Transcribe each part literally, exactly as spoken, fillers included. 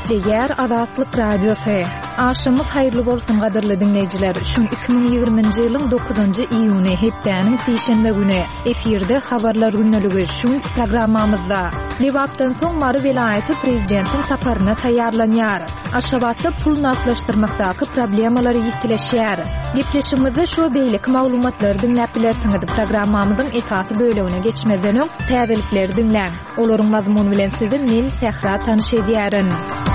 Ýer Azatlyk Radiosu. Aşamyz haýyrly bolsun gadyrly dinleýijiler. Şu iki bin ýigrimiji ýylyň dokuzynjy iýuny hepdäniň seşenbe güni efirde habarlar günneligi şu programmamyzda Liwapdan soň Mary welaýaty prezidentiň saparyna taýýarlanýar. Aşgabatda pul naklaşdyrmakdaky problemalary ýitileşýär. Gepleşimizde şu beýlik maglumatlary dinläp bilersiňiz. Programmamyzyň esasy bölegine geçmeden öň täzelikleri dinläň. Olaryň mazmuny bilen sizi men Sehra tanyş edýärin.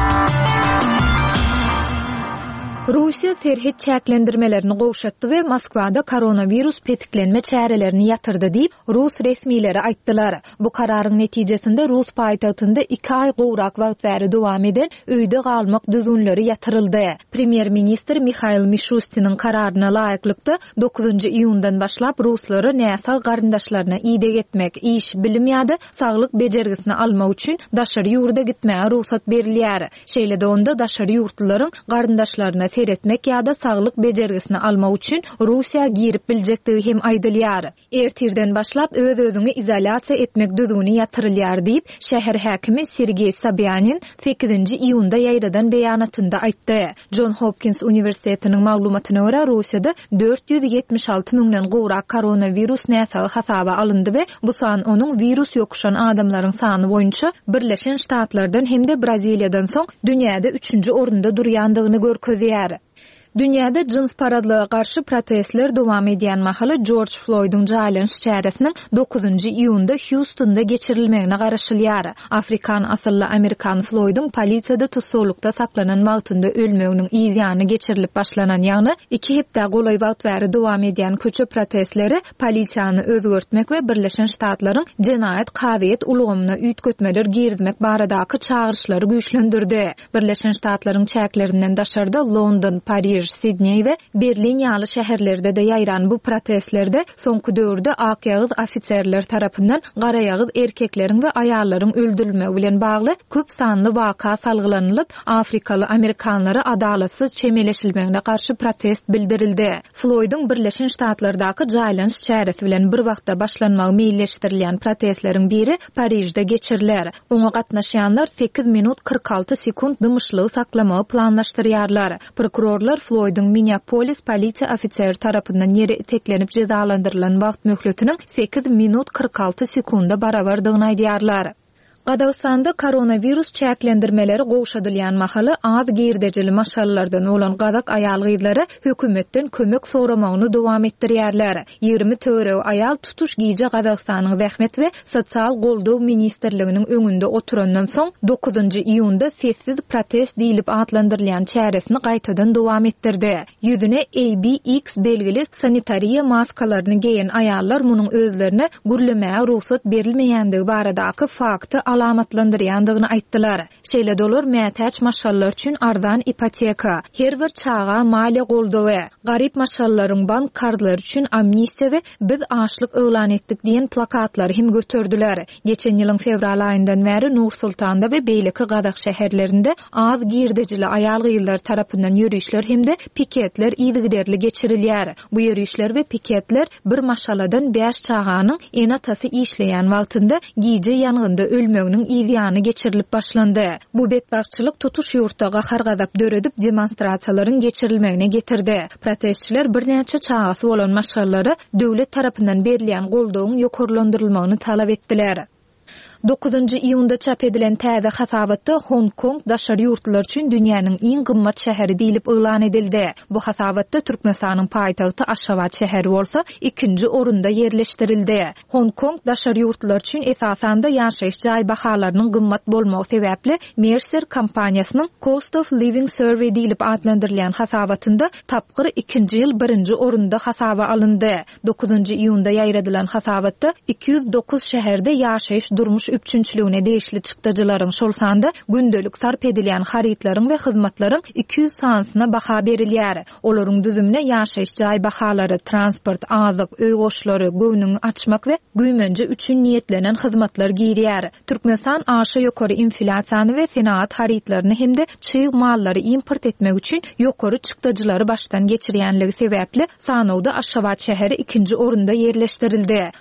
Russiya serhet çäklendirmelerini gowşatdy we Moskwada koronavirus petiklenme çärelerini ýatyrdy diýip Rus resmiýleri aýtdylar. Bu kararyň netijesinde Rus paýtagtynda iki ay gowrak wagt bäri dowam eden öýde galmak düzünleri ýatyryldy. Premier ministr Mikhail Mishustinin kararyna laýyklykda dokuzynjy iýundan başlap ruslary näsa garyndaşlaryna ýydak etmek, iş, bilim ýa-da saglyk bejergisini almak üçin daşary ýurda gitmäge ruhsat berilýär. Şeýle-de onda daşary ýurtlaryň garyndaşlaryna seyretmek ýa-da saglyk bejergisini almak üçin Russiýa girip biljektigi hem aýdylýar. Ertirden başlap öz-özüni izolasiýa etmek düzgüni ýatyrylýar diýip şäher häkimi Sergey Sobyanin sekizinji iýunda ýaýradan beýanatynda aýtdy. John Hopkins Uniwersitetiniň maglumatyna görä Russiýada dört ýüz ýetmiş alty müňden gowrak koronavirus näsagy hasaba alyndy we bu san onuň virus ýokuşan adamlaryň sany boýunça Birleşen Ştatlardan hem-de Braziliýadan soň dünýäde üçünji orunda durýandygyny görkezýär. Dünyada cins paradlyga garşy protestler dowam edýän mahaly George Floyd'un jaýlanyş çäresiniň dokuzynjy iýunda Houstonda geçirilmegine garaşylýar. Afrikan asylly Amerikan Floyd'un polisiýada tutsulukda saklanan wagtynda ölmeginiň ýygyny geçirilip başlanan ýagny iki hepde golay wagt bäri dowam edýän köçe protestleri polisiýany özgörtmek we Birleşen Ştatlaryň jenaýat kaziýet ulgamyna üýtgetmeler girizmek baradaky çağırışlary güýçlendirdi. Birleşen Ştatlaryň çäklerinden daşarda London, Paris, Sydney ve Berlin ýaly şäherlerde de ýaýran bu protestlerde soňky döwürde ak ýagyz ofitserler tarapyndan gara ýagyz erkekleriň we aýallaryň öldürilmegi bilen bagly köp sanly waka salgylanylyp Afrikaly Amerikanlary adalatsız çemeleşilmegine garşy protest bildirildi. Floyd'un Birleşen Ştatlardaky jaýlanyş çäresi bilen bir wagtda başlanmagy meýilleşdirilýän protestleriň biri Parisde geçiriler. Oňa gatnaşýanlar sekiz minut kırk altı sekund dymyşlygy saklamagy planlaşdyrýarlar. Prokurorlar Floyd'un Minneapolis polisiýa ofiseri tarapyndan ýere iteklenip cezalandyrylan wagt möhletiniň sekiz minut kırk altı sekunda barabardygyny aýdýarlar. Gadawstanda koronavirus çäklendirmeleri gowşadylýan mahaly az girdejili maşallardan olan gadak aýal gyzlary hökümetden kömek soramagyny dowam etdirýärler. ýygrimi törew aýal tutuş giýje Gadawstanyň zähmet we sosial goldaw ministrliginiň öňünde oturandan soň dokuzynjy iýunda sessiz protest diýilip atlandyrylýan çäresini gaýtadan dowam etdirdi. Ýüzüne A B X belgili sanitariýa maskalaryny giýen aýallar munyň özlerine gürlemäge ruhsat berilmeýändigi baradaky fakty alamatlandyrýandygyny aýtdylar. Şeýle dolar mätäç maşallar üçin arzan ipoteka, her bir çağa maliýe goldawy, garyp maşallaryň bank kartlary üçin amnistiýa we biz açlyk öwlan etdik diýen plakatlary hem götürdüler. Geçen ýylyň fevral aýyndan bäri Nur Sultanda we beýleki gadak şäherlerinde az girdejili aýal gyýlar tarapyndan ýürüýüşler hem-de piketler ýygyderli geçirilýär. Bu ýürüýüşler we piketler bir maşaladan beş çağanyň enatasy işleýän wagtynda giýje ýangynda ölmeginiň ýygyny geçirilip başlandy. Bu betbagçylyk tutuş ýurtdaga hargadap döredip demonstrasiýalaryň geçirilmegine getirdi. Protestçiler bir näçe çağasy bolan maşallary döwlet tarapyndan berilýän goldawyň ýokarlandyrylmagyny talap etdiler. dokuzynjy iýunda çap edilen täze hasabatda Hong Kong daşary ýurtlar üçin dünýäniň iň gymmat şäheri diýilip elan edildi. Bu hasabatda Türkmenistanyň paýtagty Aşgabat şäheri bolsa ikinji orunda ýerleşdirildi. Hong Kong daşary ýurtlar üçin esasanda ýaşaýyş jaý bahalarynyň gymmat bolmagy sebäpli Mercer kompaniýasynyň Cost of Living Survey diýilip adlandyrylýan hasabatynda tapgyr ikinji ýyl birinji orunda hasaba alyndy. dokuzynjy iýunda ýaýradylan hasabatda iki yüz dokuz şäherde ýaşaýyş durmuş üçünçlüğüne değişli çıktıcıların şol sanda gündelik sarp edilýän haritlaryň we hyzmatlaryň iki yüz sanasyna baha berilýär. Olaryň düzümine ýaşaýyş jaý bahalary, transport, azyk, öý goşlary, göwnüň açmak we güýmenje üçin niýetlenen hyzmatlar girýär. Türkmenistan aşa ýokary inflasiýany we senaat haritlaryny hem-de çyg mallary import etmek üçin ýokary çıktıcılary baştan geçirýänligi sebäpli Sanowda Aşgabat şäheri ikinji orunda ýerleşdirildi.